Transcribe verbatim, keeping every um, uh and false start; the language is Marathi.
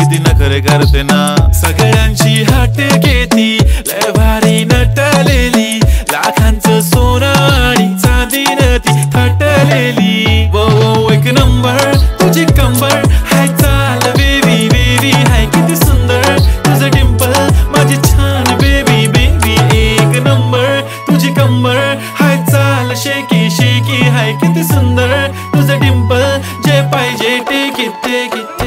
किती नखरे करते ना, सगळ्यांची हाट घेती, लय भारी नटलेली, लाखांचं सोनं आणि चांदीनं ती थटलेली. वो वो एक नंबर तुझी कंबर, हाय चाल बेबी बेबी, हाय किती सुंदर तुझं डिंपल माझी छान बेबी बेबी. एक नंबर तुझी कंबर, हाय चाल शेकी शेकी, हाय किती सुंदर तुझं डिंपल, जे पाहिजे टेक इट टेक इट.